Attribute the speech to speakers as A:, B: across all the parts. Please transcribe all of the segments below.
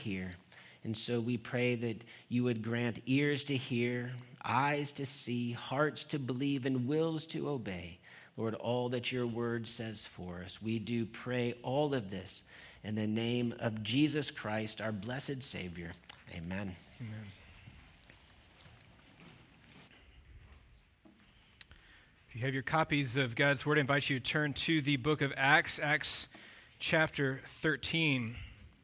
A: hear. And so we pray that you would grant ears to hear, eyes to see, hearts to believe, and wills to obey, Lord, all that your word says for us. We do pray all of this in the name of Jesus Christ, our blessed Savior. Amen.
B: Amen. If you have your copies of God's Word, I invite you to turn to the book of Acts, Acts chapter 13.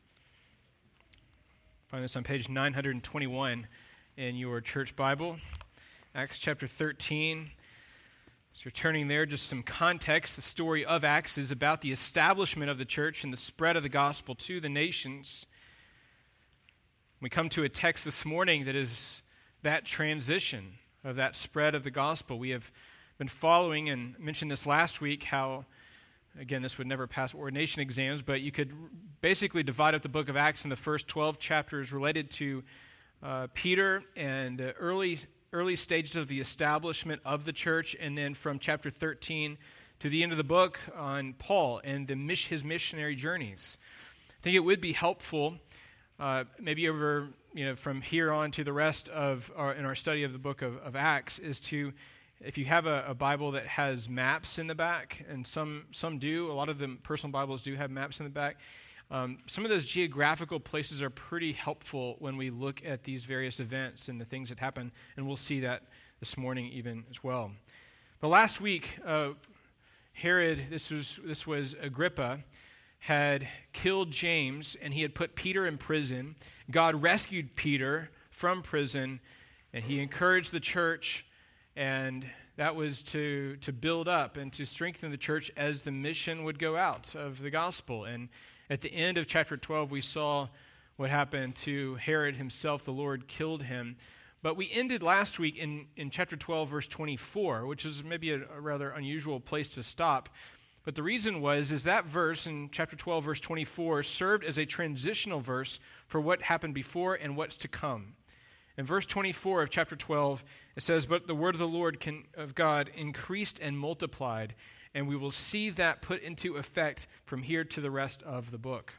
B: Find this on page 921 in your church Bible. Acts chapter 13. So you're turning there, just some context. The story of Acts is about the establishment of the church and the spread of the gospel to the nations. We come to a text this morning that is that transition of that spread of the gospel. We have been following, and mentioned this last week, how, again, this would never pass ordination exams, but you could basically divide up the book of Acts in the first 12 chapters related to Peter and early stages of the establishment of the church, and then from chapter 13 to the end of the book on Paul and his missionary journeys. I think it would be helpful, maybe over, from here on to the rest of in our study of the book of Acts, is to, if you have a Bible that has maps in the back, and some do, a lot of the personal Bibles do have maps in the back, some of those geographical places are pretty helpful when we look at these various events and the things that happen, and we'll see that this morning even as well. But last week, Herod, this was Agrippa, had killed James, and he had put Peter in prison. God rescued Peter from prison, and he encouraged the church, and that was to build up and to strengthen the church as the mission would go out of the gospel. And at the end of chapter 12, we saw what happened to Herod himself. The Lord killed him. But we ended last week in chapter 12, verse 24, which is maybe a rather unusual place to stop. But the reason is that verse in chapter 12, verse 24, served as a transitional verse for what happened before and what's to come. In verse 24 of chapter 12, it says, "But the word of the Lord of God increased and multiplied," and we will see that put into effect from here to the rest of the book.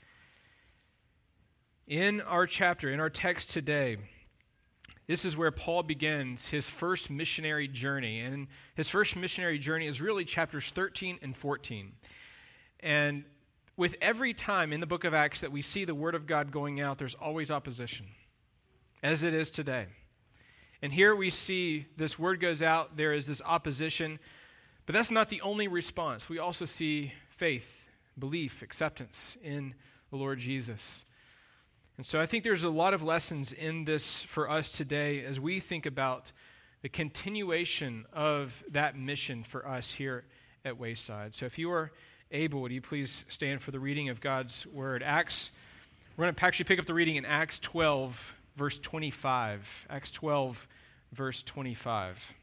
B: In our chapter, in our text today, this is where Paul begins his first missionary journey. And his first missionary journey is really chapters 13 and 14. And with every time in the book of Acts that we see the word of God going out, there's always opposition, as it is today. And here we see this word goes out, there is this opposition, but that's not the only response. We also see faith, belief, acceptance in the Lord Jesus. And so I think there's a lot of lessons in this for us today as we think about the continuation of that mission for us here at Wayside. So if you are able, would you please stand for the reading of God's word? We're going to actually pick up the reading in Acts 12, verse 25. Acts 12, verse 25.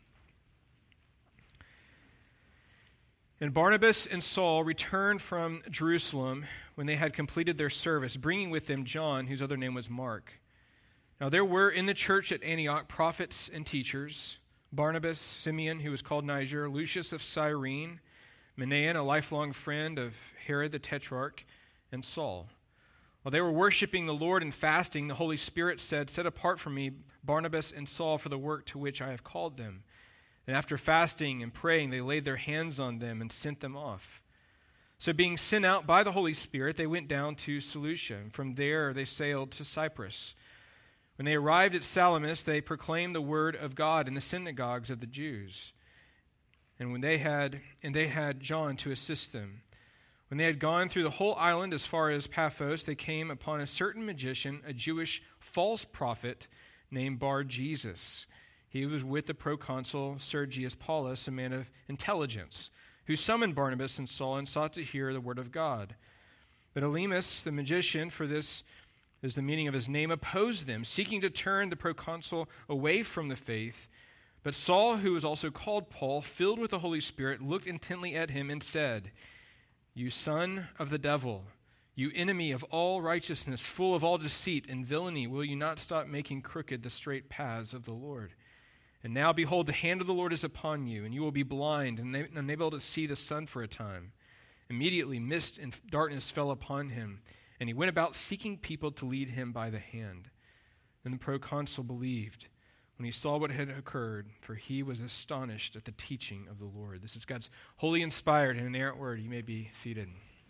B: And Barnabas and Saul returned from Jerusalem when they had completed their service, bringing with them John, whose other name was Mark. Now there were in the church at Antioch prophets and teachers: Barnabas, Simeon, who was called Niger, Lucius of Cyrene, Manaen, a lifelong friend of Herod the Tetrarch, and Saul. While they were worshiping the Lord and fasting, the Holy Spirit said, "Set apart for me Barnabas and Saul for the work to which I have called them." And after fasting and praying, they laid their hands on them and sent them off. So being sent out by the Holy Spirit, they went down to Seleucia, and from there they sailed to Cyprus. When they arrived at Salamis, they proclaimed the word of God in the synagogues of the Jews. And they had John to assist them. When they had gone through the whole island as far as Paphos, they came upon a certain magician, a Jewish false prophet named Bar-Jesus. He was with the proconsul Sergius Paulus, a man of intelligence, who summoned Barnabas and Saul and sought to hear the word of God. But Elymas, the magician, for this is the meaning of his name, opposed them, seeking to turn the proconsul away from the faith. But Saul, who was also called Paul, filled with the Holy Spirit, looked intently at him and said, "You son of the devil, you enemy of all righteousness, full of all deceit and villainy, will you not stop making crooked the straight paths of the Lord? And now, behold, the hand of the Lord is upon you, and you will be blind and unable to see the sun for a time." Immediately mist and darkness fell upon him, And he went about seeking people to lead him by the hand. Then the proconsul believed when he saw what had occurred, for he was astonished at the teaching of the Lord. This is God's holy, inspired, and inerrant word. You may be seated.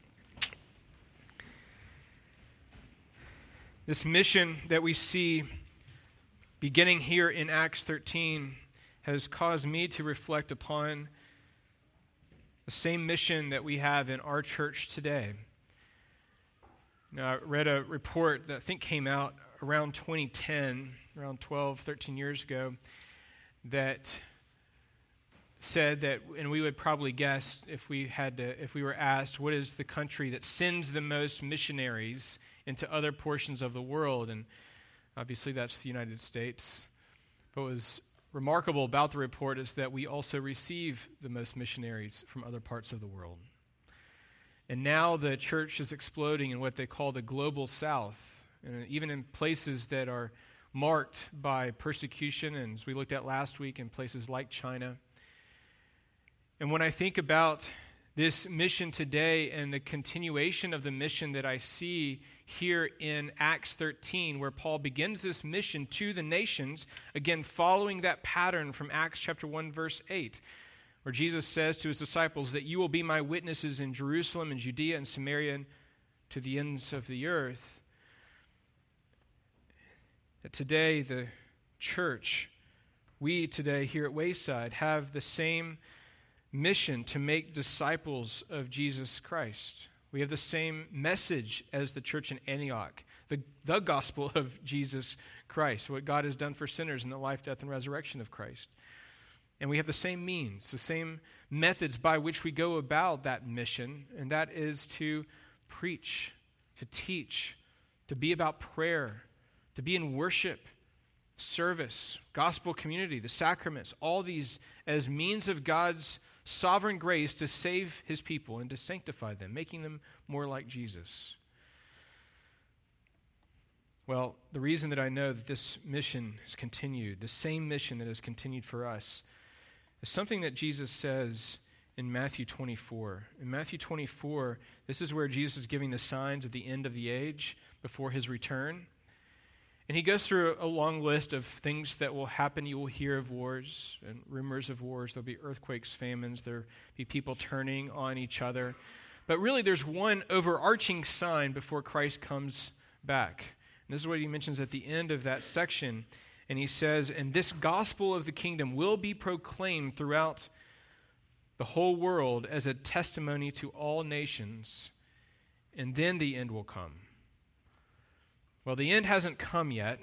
B: This mission that we see beginning here in Acts 13 has caused me to reflect upon the same mission that we have in our church today. Now, I read a report that I think came out around 2010, around 12, 13 years ago, that said that, and we would probably guess if we were asked, what is the country that sends the most missionaries into other portions of the world? And obviously that's the United States. What was remarkable about the report is that we also receive the most missionaries from other parts of the world. And now the church is exploding in what they call the global south, and even in places that are marked by persecution, and as we looked at last week, in places like China. And when I think about this mission today and the continuation of the mission that I see here in Acts 13, where Paul begins this mission to the nations, again following that pattern from Acts chapter 1, verse 8, where Jesus says to his disciples that you will be my witnesses in Jerusalem and Judea and Samaria and to the ends of the earth. That today the church, we today here at Wayside, have the same mission to make disciples of Jesus Christ. We have the same message as the church in Antioch, the gospel of Jesus Christ, what God has done for sinners in the life, death, and resurrection of Christ. And we have the same means, the same methods by which we go about that mission, and that is to preach, to teach, to be about prayer, to be in worship, service, gospel community, the sacraments, all these as means of God's sovereign grace to save his people and to sanctify them, making them more like Jesus. Well, the reason that I know that this mission has continued, the same mission that has continued for us, is something that Jesus says in Matthew 24. In Matthew 24, this is where Jesus is giving the signs of the end of the age before his return. And he goes through a long list of things that will happen. You will hear of wars and rumors of wars. There'll be earthquakes, famines. There'll be people turning on each other. But really, there's one overarching sign before Christ comes back. And this is what he mentions at the end of that section. And he says, and this gospel of the kingdom will be proclaimed throughout the whole world as a testimony to all nations, and then the end will come. Well, the end hasn't come yet,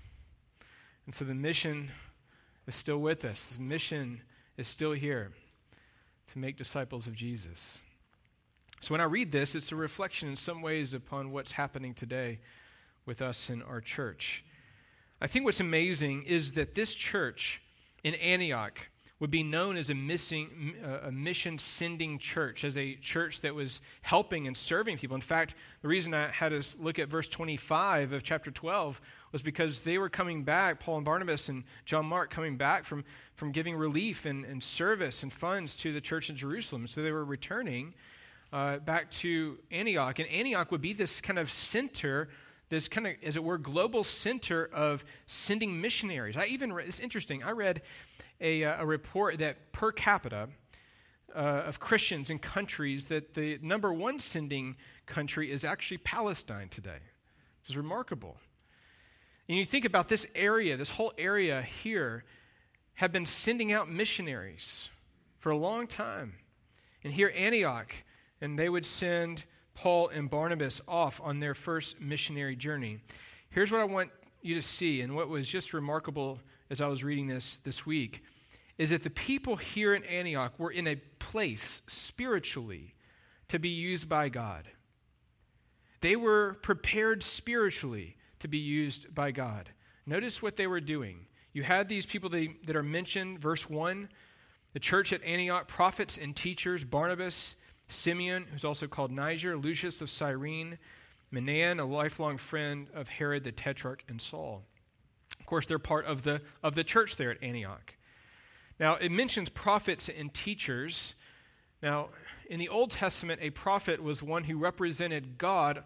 B: and so the mission is still with us. The mission is still here to make disciples of Jesus. So when I read this, it's a reflection in some ways upon what's happening today with us in our church. I think what's amazing is that this church in Antioch would be known as a mission-sending church, as a church that was helping and serving people. In fact, the reason I had us look at verse 25 of chapter 12 was because they were coming back, Paul and Barnabas and John Mark coming back from giving relief and service and funds to the church in Jerusalem. So they were returning back to Antioch. And Antioch would be this kind of center, this kind of, as it were, global center of sending missionaries. It's interesting, I read a report that per capita of Christians in countries, that the number one sending country is actually Palestine today, which is remarkable. And you think about this area, this whole area here, have been sending out missionaries for a long time. And here Antioch, and they would send Paul and Barnabas off on their first missionary journey. Here's what I want you to see, and what was just remarkable as I was reading this week, is that the people here in Antioch were in a place spiritually to be used by God. They were prepared spiritually to be used by God. Notice what they were doing. You had these people that are mentioned, verse 1, the church at Antioch, prophets and teachers, Barnabas, Simeon, who's also called Niger, Lucius of Cyrene, Manaen, a lifelong friend of Herod the Tetrarch, and Saul. Of course, they're part of the church there at Antioch. Now, it mentions prophets and teachers. Now, in the Old Testament, a prophet was one who represented God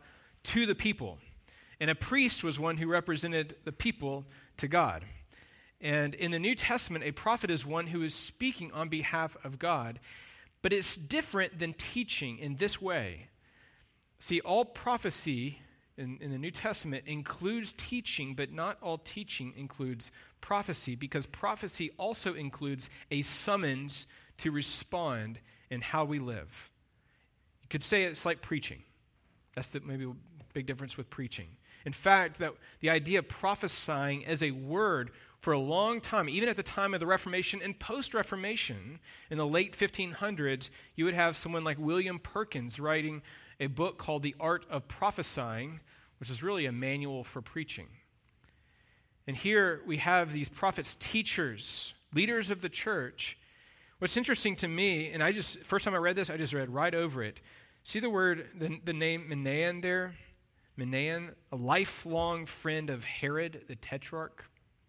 B: to the people. And a priest was one who represented the people to God. And in the New Testament, a prophet is one who is speaking on behalf of God. But it's different than teaching in this way. See, all prophecy in the New Testament includes teaching, but not all teaching includes prophecy, because prophecy also includes a summons to respond in how we live. You could say it's like preaching. That's maybe a big difference with preaching. In fact, that the idea of prophesying as a word for a long time, even at the time of the Reformation and post-Reformation, in the late 1500s, you would have someone like William Perkins writing a book called The Art of Prophesying, which is really a manual for preaching. And here we have these prophets, teachers, leaders of the church. What's interesting to me, and first time I read this, I just read right over it. See the word, the name Manaen there? Manaen, a lifelong friend of Herod the Tetrarch.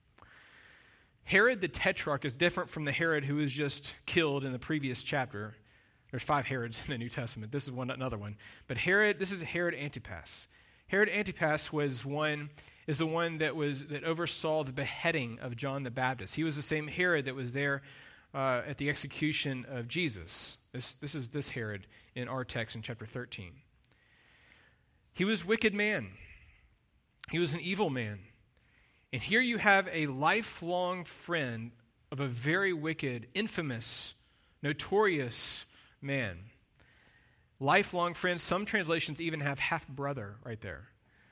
B: Herod the Tetrarch is different from the Herod who was just killed in the previous chapter. There's 5 Herods in the New Testament. This is another one. But this is Herod Antipas. Herod Antipas is the one that oversaw the beheading of John the Baptist. He was the same Herod that was there at the execution of Jesus. This is this Herod in our text in chapter 13. He was a wicked man. He was an evil man. And here you have a lifelong friend of a very wicked, infamous, notorious man. Lifelong friend. Some translations even have half-brother right there.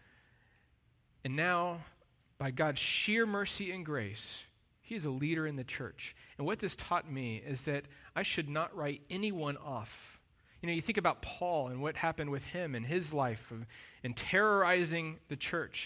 B: And now, by God's sheer mercy and grace, he is a leader in the church. And what this taught me is that I should not write anyone off. You think about Paul and what happened with him and his life and terrorizing the church.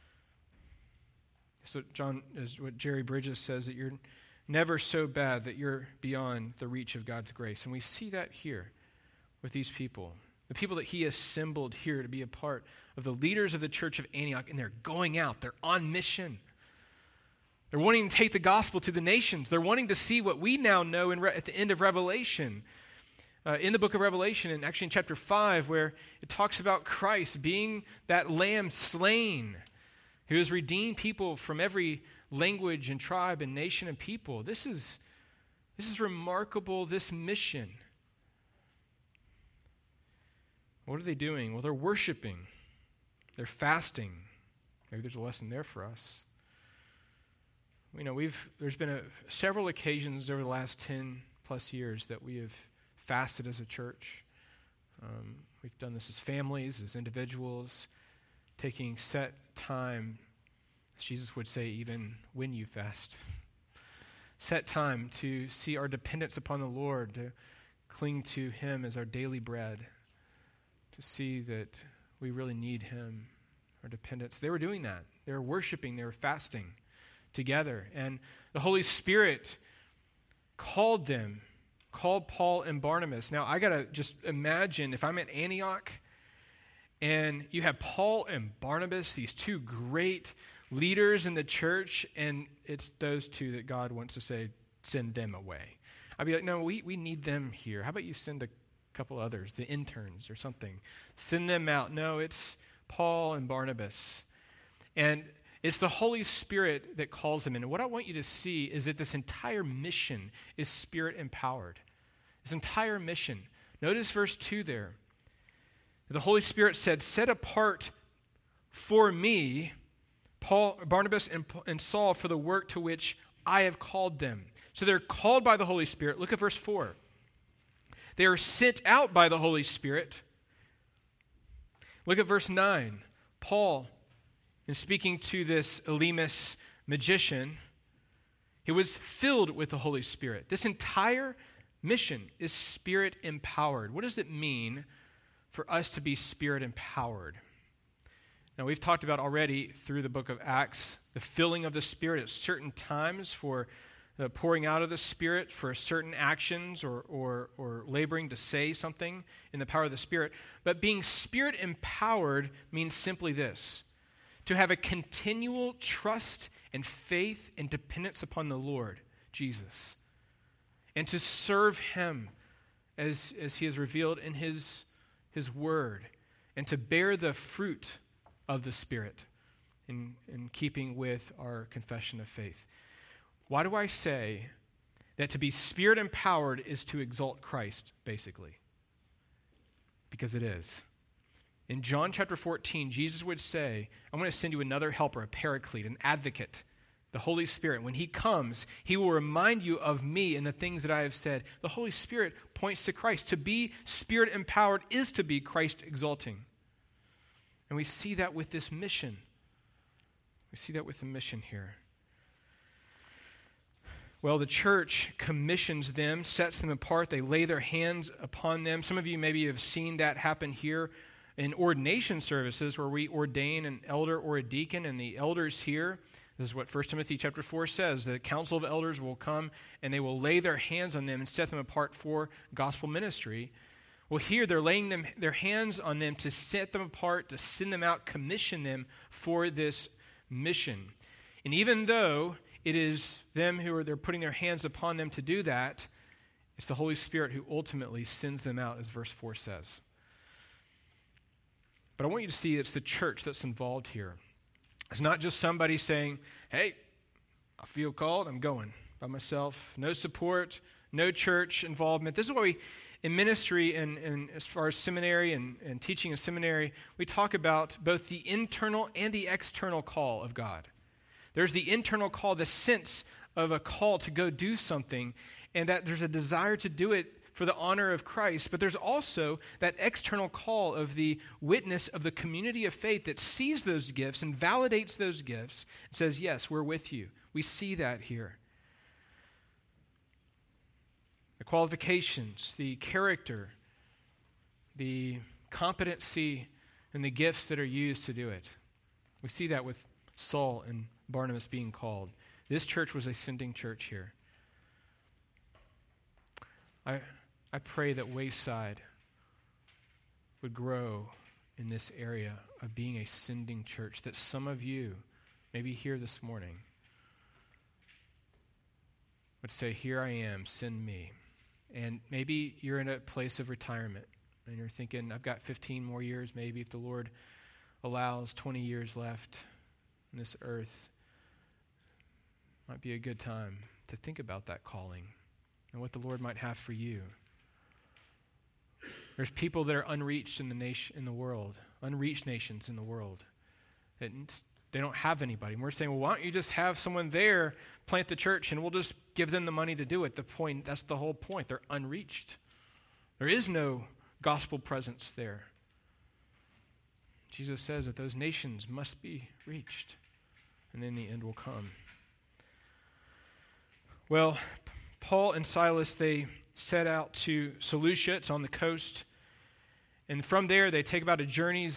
B: So John, is what Jerry Bridges says, that you're never so bad that you're beyond the reach of God's grace. And we see that here with these people. The people that he assembled here to be a part of the leaders of the church of Antioch, and they're going out. They're on mission. They're wanting to take the gospel to the nations. They're wanting to see what we now know at the end of Revelation. In the book of Revelation, and actually in chapter 5, where it talks about Christ being that lamb slain, who has redeemed people from every language and tribe and nation and people. This is remarkable, this mission. What are they doing? Well, they're worshiping. They're fasting. Maybe there's a lesson there for us. There's been several occasions over the last 10 plus years that we have fasted as a church. We've done this as families, as individuals, taking set time, as Jesus would say, even when you fast. Set time to see our dependence upon the Lord, to cling to him as our daily bread, to see that we really need him, our dependence. They were doing that. They were worshiping, they were fasting together. And the Holy Spirit called Paul and Barnabas. Now, I got to just imagine if I'm at Antioch and you have Paul and Barnabas, these two great leaders in the church, and it's those two that God wants to say, send them away. I'd be like, no, we need them here. How about you send a couple others, the interns or something? Send them out. No, it's Paul and Barnabas. And it's the Holy Spirit that calls them in. And what I want you to see is that this entire mission is Spirit-empowered. This entire mission. Notice verse 2 there. The Holy Spirit said, set apart for me Barnabas and Saul for the work to which I have called them. So they're called by the Holy Spirit. Look at verse 4. They are sent out by the Holy Spirit. Look at verse 9. Paul, in speaking to this Elymas magician, he was filled with the Holy Spirit. This entire mission is Spirit-empowered. What does it mean for us to be Spirit-empowered? Now, we've talked about already through the book of Acts the filling of the Spirit at certain times for the pouring out of the Spirit for certain actions or laboring to say something in the power of the Spirit. But being Spirit-empowered means simply this: to have a continual trust and faith and dependence upon the Lord Jesus, and to serve him as he is revealed in his word, and to bear the fruit of the Spirit in keeping with our confession of faith. Why do I say that to be Spirit-empowered is to exalt Christ, basically? Because it is. In John chapter 14, Jesus would say, I'm going to send you another helper, a paraclete, an advocate, the Holy Spirit. When he comes, he will remind you of me and the things that I have said. The Holy Spirit points to Christ. To be Spirit-empowered is to be Christ-exalting. And we see that with this mission. We see that with the mission here. Well, the church commissions them, sets them apart. They lay their hands upon them. Some of you maybe have seen that happen here in ordination services where we ordain an elder or a deacon, and the elders here, this is what 1 Timothy chapter 4 says, the council of elders will come and they will lay their hands on them and set them apart for gospel ministry. Well, here they're laying their hands on them to set them apart, to send them out, commission them for this mission. And even though it is them they're putting their hands upon them to do that, it's the Holy Spirit who ultimately sends them out, as verse 4 says. But I want you to see it's the church that's involved here. It's not just somebody saying, hey, I feel called, I'm going by myself. No support, no church involvement. This is why we, in ministry and as far as seminary and teaching in seminary, we talk about both the internal and the external call of God. There's the internal call, the sense of a call to go do something, and that there's a desire to do it for the honor of Christ, but there's also that external call of the witness of the community of faith that sees those gifts and validates those gifts and says, yes, we're with you. We see that here. The qualifications, the character, the competency, and the gifts that are used to do it. We see that with Saul and Barnabas being called. This church was a sending church here. I pray that Wayside would grow in this area of being a sending church, that some of you, maybe here this morning, would say, here I am, send me. And maybe you're in a place of retirement, and you're thinking, I've got 15 more years, maybe, if the Lord allows 20 years left on this earth. Might be a good time to think about that calling and what the Lord might have for you. There's people that are unreached in the world, unreached nations in the world. They don't have anybody. And we're saying, well, why don't you just have someone there plant the church and we'll just give them the money to do it. That's the whole point. They're unreached. There is no gospel presence there. Jesus says that those nations must be reached, and then the end will come. Well, Paul and Silas, they set out to Seleucia. It's on the coast. And from there, they take about a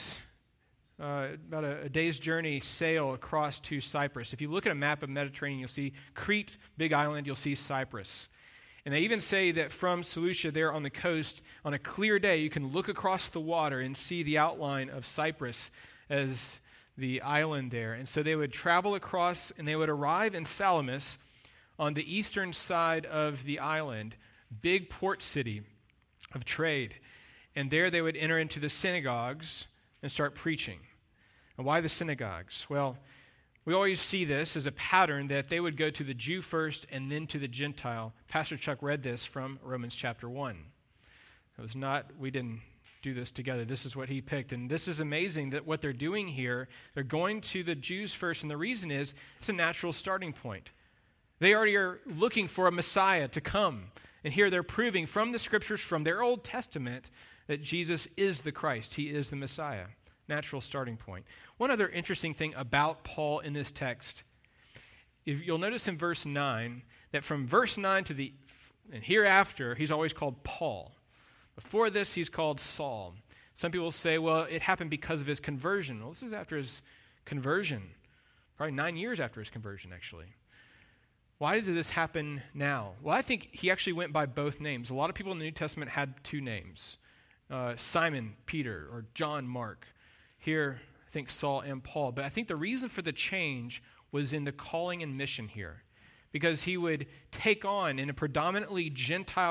B: day's journey sail across to Cyprus. If you look at a map of Mediterranean, you'll see Crete, big island, you'll see Cyprus. And they even say that from Seleucia there on the coast, on a clear day, you can look across the water and see the outline of Cyprus as the island there. And so they would travel across and they would arrive in Salamis on the eastern side of the island, big port city of trade. And there they would enter into the synagogues and start preaching. And why the synagogues? Well, we always see this as a pattern that they would go to the Jew first and then to the Gentile. Pastor Chuck read this from Romans chapter 1. We didn't do this together. This is what he picked. And this is amazing that what they're doing here, they're going to the Jews first. And the reason is it's a natural starting point. They already are looking for a Messiah to come. And here they're proving from the scriptures, from their Old Testament, that Jesus is the Christ. He is the Messiah. Natural starting point. One other interesting thing about Paul in this text, if you'll notice in verse 9, that from verse 9 and hereafter, he's always called Paul. Before this, he's called Saul. Some people say, well, it happened because of his conversion. Well, this is after his conversion. Probably 9 years after his conversion, actually. Why did this happen now? Well, I think he actually went by both names. A lot of people in the New Testament had two names. Simon, Peter, or John, Mark. Here, I think Saul and Paul. But I think the reason for the change was in the calling and mission here. Because he would take on, in a predominantly Gentile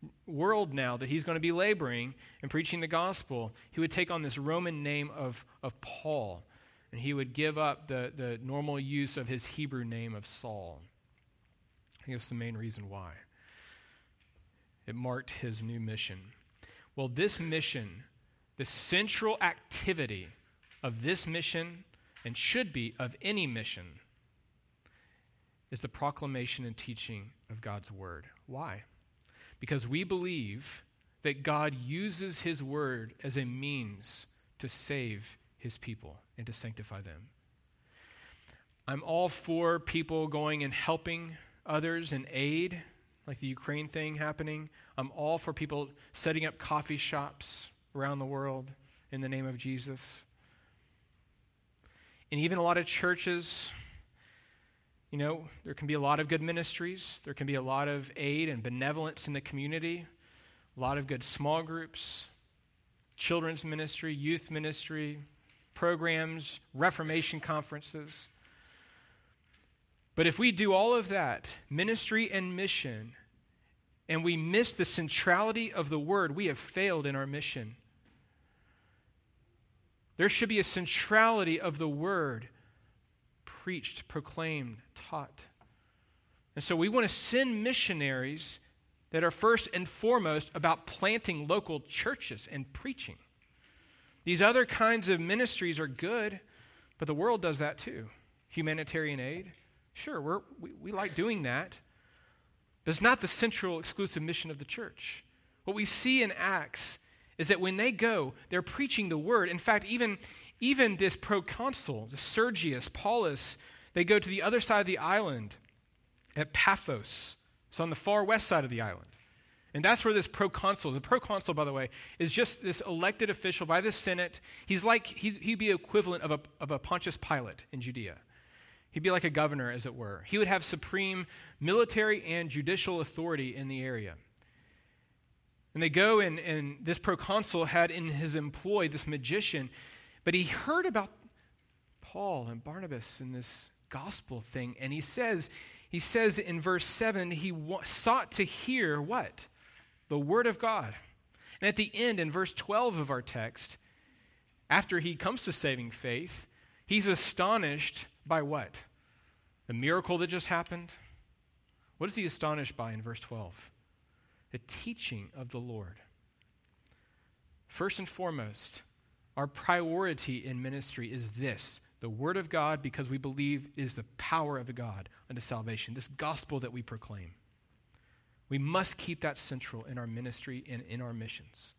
B: world now that he's going to be laboring and preaching the gospel, he would take on this Roman name of Paul, and he would give up the normal use of his Hebrew name of Saul. I think that's the main reason why. It marked his new mission. Well, this mission, the central activity of this mission, and should be of any mission, is the proclamation and teaching of God's word. Why? Because we believe that God uses his word as a means to save his people and to sanctify them. I'm all for people going and helping others in aid, like the Ukraine thing happening. I'm all for people setting up coffee shops around the world in the name of Jesus. And even a lot of churches, there can be a lot of good ministries. There can be a lot of aid and benevolence in the community, a lot of good small groups, children's ministry, youth ministry, programs, Reformation conferences. But if we do all of that, ministry and mission, and we miss the centrality of the word, we have failed in our mission. There should be a centrality of the word preached, proclaimed, taught. And so we want to send missionaries that are first and foremost about planting local churches and preaching. These other kinds of ministries are good, but the world does that too. Humanitarian aid. Sure, we like doing that, but it's not the central exclusive mission of the church. What we see in Acts is that when they go, they're preaching the word. In fact, even this proconsul, the Sergius Paulus, they go to the other side of the island at Paphos. It's on the far west side of the island. And that's where this proconsul, the proconsul, by the way, is just this elected official by the Senate. He'd be equivalent of a Pontius Pilate in Judea. He'd be like a governor, as it were. He would have supreme military and judicial authority in the area. And they go, and this proconsul had in his employ this magician, but he heard about Paul and Barnabas and this gospel thing, and he says in verse 7, he sought to hear what? The word of God. And at the end, in verse 12 of our text, after he comes to saving faith, he's astonished by what? The miracle that just happened? What is he astonished by in verse 12? The teaching of the Lord. First and foremost, our priority in ministry is this, the word of God, because we believe is the power of God unto salvation, this gospel that we proclaim. We must keep that central in our ministry and in our missions.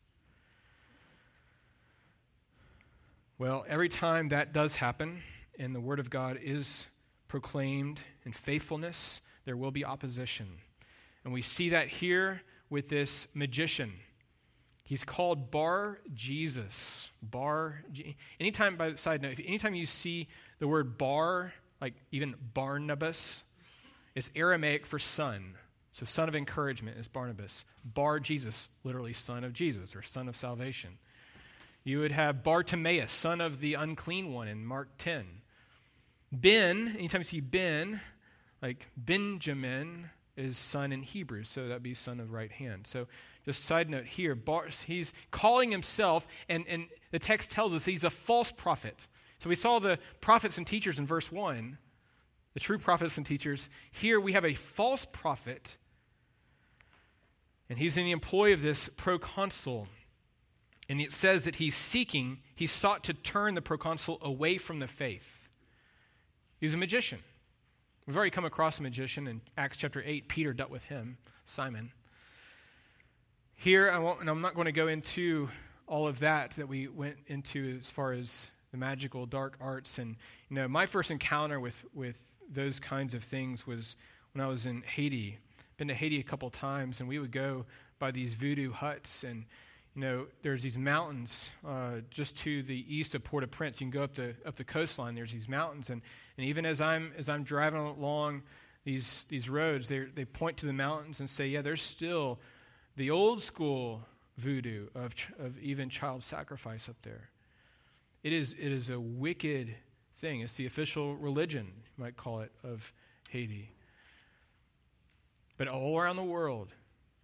B: Well, every time that does happen and the word of God is proclaimed in faithfulness, there will be opposition. And we see that here with this magician. He's called Bar-Jesus. Anytime, by the side note, anytime you see the word Bar, like even Barnabas, it's Aramaic for son. So son of encouragement is Barnabas. Bar-Jesus, literally son of Jesus or son of salvation. You would have Bartimaeus, son of the unclean one in Mark 10. Ben, anytime you see Ben, like Benjamin is son in Hebrew, so that'd be son of right hand. So just side note here, he's calling himself, and the text tells us he's a false prophet. So we saw the prophets and teachers in verse 1, the true prophets and teachers. Here we have a false prophet, and he's in the employ of this proconsul. And it says that he sought to turn the proconsul away from the faith. He's a magician. We've already come across a magician in Acts chapter 8. Peter dealt with him, Simon. Here, I'm not going to go into all of that we went into as far as the magical dark arts. And my first encounter with those kinds of things was when I was in Haiti. Been to Haiti a couple times, and we would go by these voodoo huts, and there's these mountains just to the east of Port-au-Prince. You can go up the coastline. There's these mountains, and even as I'm driving along these roads, they point to the mountains and say, yeah, there's still the old school voodoo of even child sacrifice up there. It is a wicked thing. It's the official religion, you might call it, of Haiti. But all around the world,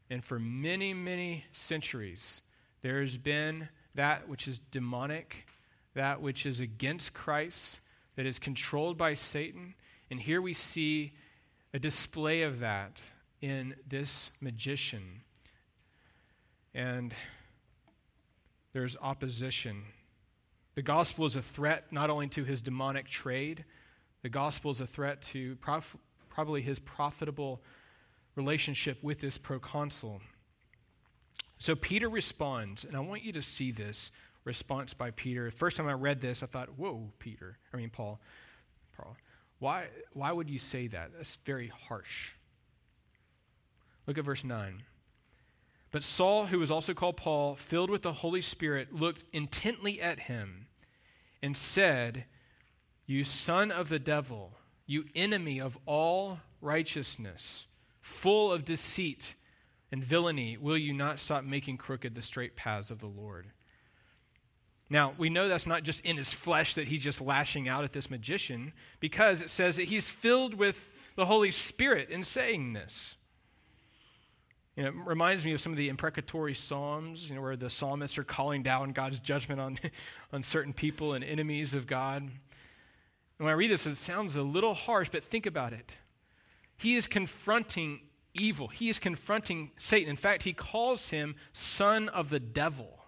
B: And for many, many centuries, there has been that which is demonic, that which is against Christ, that is controlled by Satan. And here we see a display of that in this magician. And there's opposition. The gospel is a threat not only to his demonic trade, the gospel is a threat to probably his profitable relationship with this proconsul. So Peter responds, and I want you to see this response by Peter. The first time I read this, I thought, whoa, Paul, why would you say that? That's very harsh. Look at verse 9. But Saul, who was also called Paul, filled with the Holy Spirit, looked intently at him and said, "You son of the devil, you enemy of all righteousness, full of deceit and villainy, will you not stop making crooked the straight paths of the Lord?" Now, we know that's not just in his flesh that he's just lashing out at this magician, because it says that he's filled with the Holy Spirit in saying this. You know, it reminds me of some of the imprecatory psalms, where the psalmists are calling down God's judgment on certain people and enemies of God. And when I read this, it sounds a little harsh, but think about it. He is confronting evil. He is confronting Satan. In fact, he calls him son of the devil.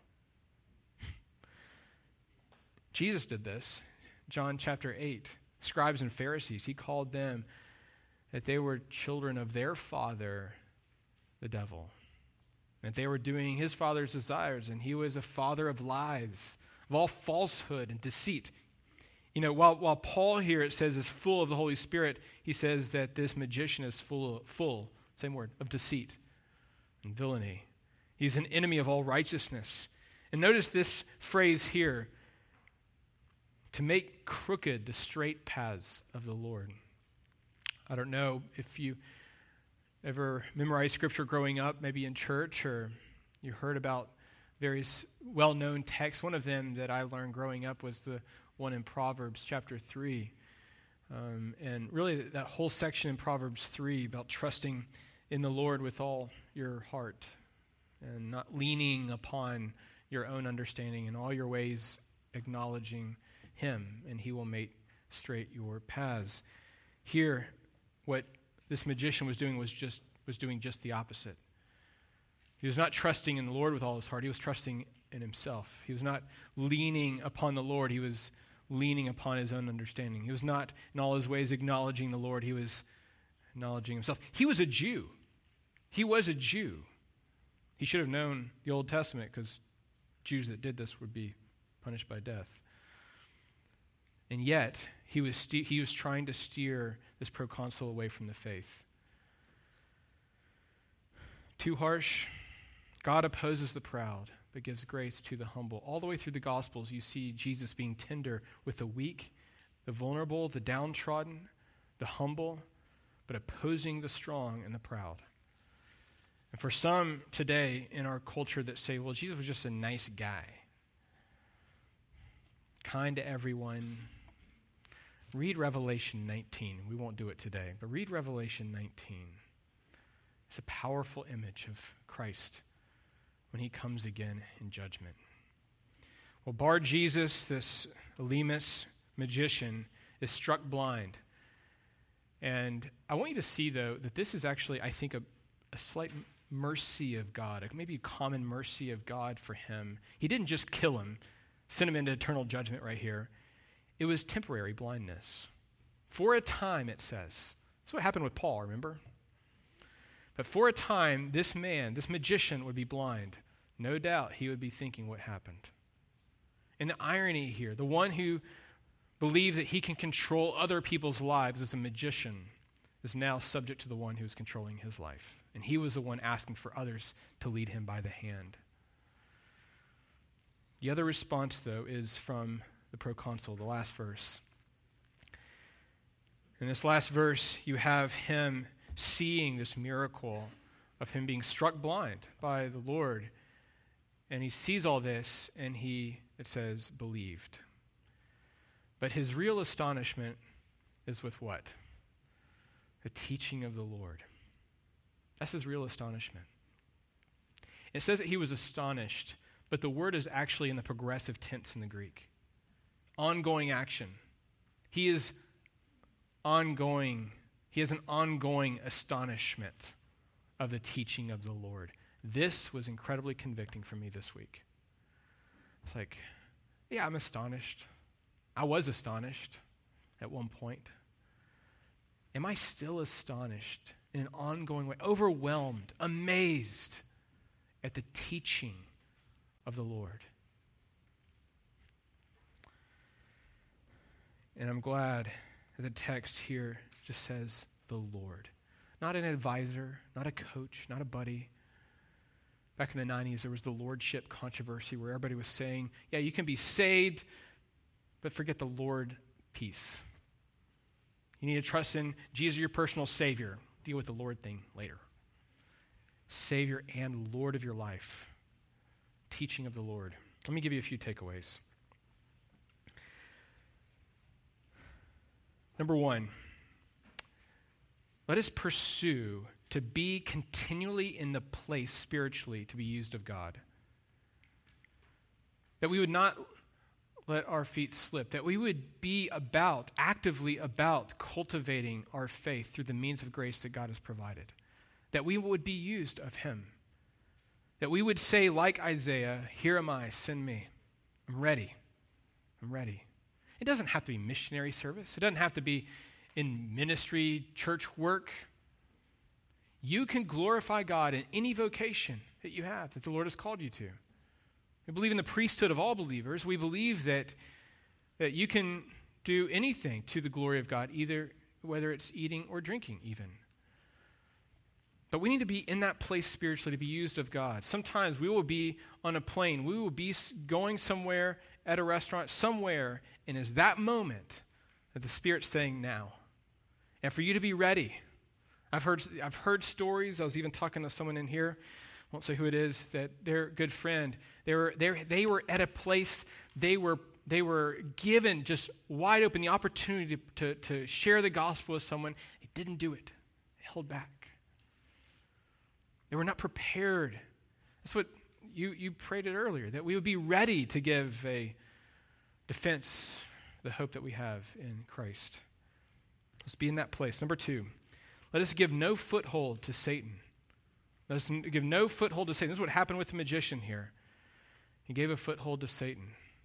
B: Jesus did this. John chapter 8, scribes and Pharisees, he called them that they were children of their father, the devil, that they were doing his father's desires, and he was a father of lies, of all falsehood and deceit. You know, while Paul here, it says, is full of the Holy Spirit, he says that this magician is full, same word, of deceit and villainy. He's an enemy of all righteousness. And notice this phrase here, to make crooked the straight paths of the Lord. I don't know if you ever memorized scripture growing up, maybe in church, or you heard about various well-known texts. One of them that I learned growing up was the one in Proverbs chapter 3. And really that whole section in Proverbs 3 about trusting in the Lord with all your heart and not leaning upon your own understanding, in all your ways acknowledging him, and he will make straight your paths. Here, what this magician was doing was doing just the opposite. He was not trusting in the Lord with all his heart. He was trusting in himself. He was not leaning upon the Lord. He was leaning upon his own understanding. He was not in all his ways acknowledging the Lord. He was acknowledging himself. He was a Jew. He was a Jew. He should have known the Old Testament, because Jews that did this would be punished by death. And yet, he was trying to steer this proconsul away from the faith. Too harsh? God opposes the proud, but gives grace to the humble. All the way through the Gospels, you see Jesus being tender with the weak, the vulnerable, the downtrodden, the humble, but opposing the strong and the proud. And for some today in our culture that say, well, Jesus was just a nice guy, kind to everyone. Read Revelation 19. We won't do it today, but read Revelation 19. It's a powerful image of Christ when he comes again in judgment. Well, Bar Jesus, this Elymas magician, is struck blind. And I want you to see, though, that this is actually, I think, a slight mercy of God, maybe a common mercy of God for him. He didn't just kill him, send him into eternal judgment right here. It was temporary blindness. For a time, it says. That's what happened with Paul, remember? But for a time, this man, this magician, would be blind. No doubt he would be thinking what happened. And the irony here, the one who believed that he can control other people's lives as a magician is now subject to the one who is controlling his life. And he was the one asking for others to lead him by the hand. The other response, though, is from the proconsul, the last verse. In this last verse, you have him seeing this miracle of him being struck blind by the Lord. And he sees all this, and he, it says, believed. But his real astonishment is with what? The teaching of the Lord. That's his real astonishment. It says that he was astonished, but the word is actually in the progressive tense in the Greek. Ongoing action. He is ongoing. He has an ongoing astonishment of the teaching of the Lord. This was incredibly convicting for me this week. It's like, yeah, I'm astonished. I was astonished at one point. Am I still astonished in an ongoing way, overwhelmed, amazed at the teaching of the Lord? And I'm glad that the text here just says the Lord. Not an advisor, not a coach, not a buddy. Back in the 90s, there was the lordship controversy where everybody was saying, yeah, you can be saved, but forget the Lord piece. You need to trust in Jesus, your personal Savior. Deal with the Lord thing later. Savior and Lord of your life. Teaching of the Lord. Let me give you a few takeaways. Number one, let us pursue to be continually in the place spiritually to be used of God. That we would not let our feet slip. That we would be actively about cultivating our faith through the means of grace that God has provided. That we would be used of Him. That we would say, like Isaiah, here am I, send me. I'm ready. I'm ready. It doesn't have to be missionary service. It doesn't have to be in ministry, church work. You can glorify God in any vocation that you have, that the Lord has called you to. We believe in the priesthood of all believers. We believe that you can do anything to the glory of God, either whether it's eating or drinking even. But we need to be in that place spiritually to be used of God. Sometimes we will be on a plane. We will be going somewhere at a restaurant, somewhere, and it's that moment that the Spirit's saying now. And for you to be ready. I've heard stories. I was even talking to someone in here, won't say who it is, that their good friend, they were at a place, they were given just wide open the opportunity to share the gospel with someone. They didn't do it. They held back. They were not prepared. That's what you prayed it earlier, that we would be ready to give a defense, the hope that we have in Christ. Let's be in that place. Number two, let us give no foothold to Satan. Let us give no foothold to Satan. This is what happened with the magician here. He gave a foothold to Satan.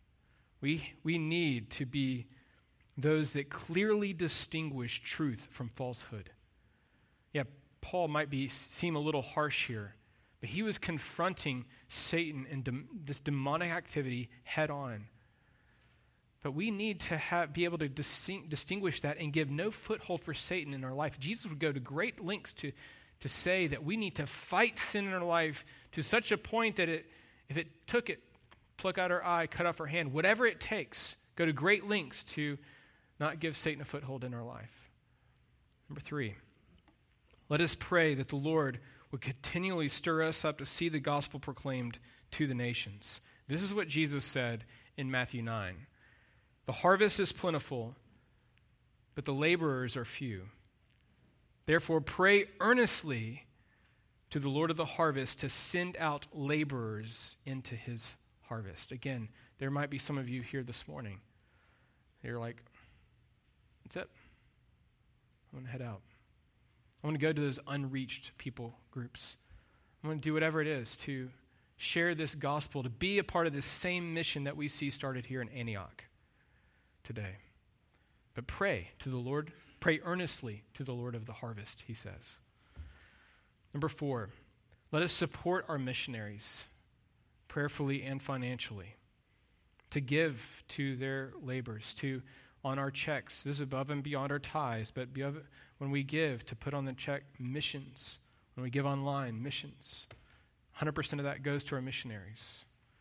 B: We need to be those that clearly distinguish truth from falsehood. Yeah, Paul might seem a little harsh here, but he was confronting Satan and this demonic activity head on. But we need to be able to distinguish that and give no foothold for Satan in our life. Jesus would go to great lengths to say that we need to fight sin in our life to such a point that if it took it, pluck out our eye, cut off our hand, whatever it takes, go to great lengths to not give Satan a foothold in our life. Number three, let us pray that the Lord would continually stir us up to see the gospel proclaimed to the nations. This is what Jesus said in Matthew 9. The harvest is plentiful, but the laborers are few. Therefore, pray earnestly to the Lord of the harvest to send out laborers into his harvest. Again, there might be some of you here this morning. You're like, that's it. I'm going to head out. I want to go to those unreached people groups. I'm going to do whatever it is to share this gospel, to be a part of this same mission that we see started here in Antioch today. But pray to the Lord, pray earnestly to the Lord of the harvest, he says. Number 4, let us support our missionaries prayerfully and financially, to give to their labors, on our checks. This is above and beyond our tithes, but when we give, to put on the check missions. When we give online, missions. 100% of that goes to our missionaries.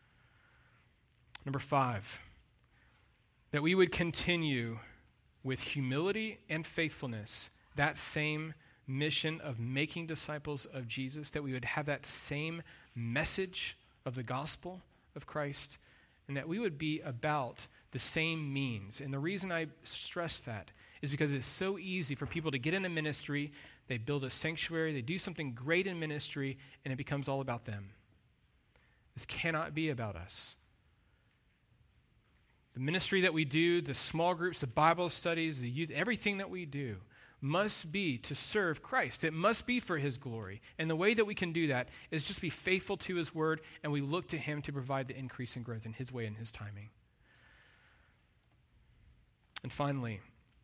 B: Number 5, that we would continue with humility and faithfulness that same mission of making disciples of Jesus, that we would have that same message of the gospel of Christ, and that we would be about the same means. And the reason I stress that is because it's so easy for people to get into ministry, they build a sanctuary, they do something great in ministry, and it becomes all about them. This cannot be about us. The ministry that we do, the small groups, the Bible studies, the youth, everything that we do must be to serve Christ. It must be for his glory. And the way that we can do that is just be faithful to his word, and we look to him to provide the increase and growth in his way and his timing. And finally,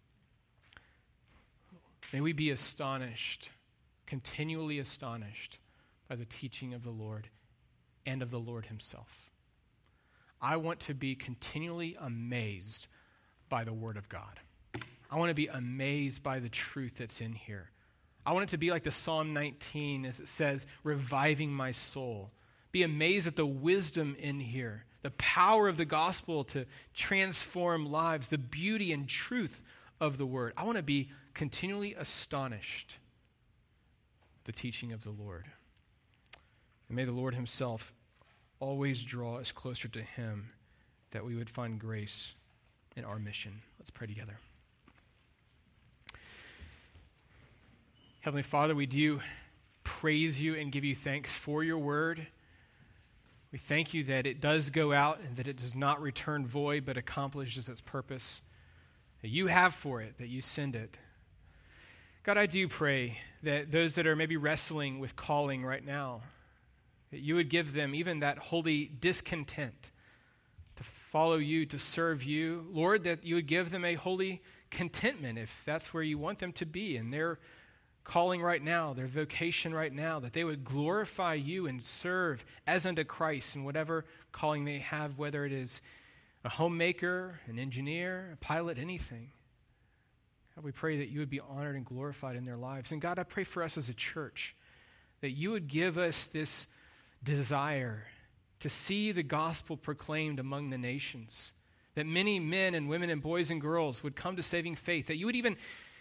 B: may we be astonished, continually astonished by the teaching of the Lord and of the Lord himself. I want to be continually amazed by the word of God. I want to be amazed by the truth that's in here. I want it to be like the Psalm 19, as it says, reviving my soul. Be amazed at the wisdom in here, the power of the gospel to transform lives, the beauty and truth of the word. I want to be continually astonished at the teaching of the Lord. And may the Lord himself always draw us closer to him, that we would find grace in our mission. Let's pray together. Heavenly Father, we do praise you and give you thanks for your word. We thank you that it does go out and that it does not return void, but accomplishes its purpose that you have for it, that you send it. God, I do pray that those that are maybe wrestling with calling right now, that you would give them even that holy discontent to follow you, to serve you. Lord, that you would give them a holy contentment if that's where you want them to be in their calling right now, their vocation right now, that they would glorify you and serve as unto Christ in whatever calling they have, whether it is a homemaker, an engineer, a pilot, anything. God, we pray that you would be honored and glorified in their lives. And God, I pray for us as a church, that you would give us this desire to see the gospel proclaimed among the nations, that many men and women and boys and girls would come to saving faith, that you would even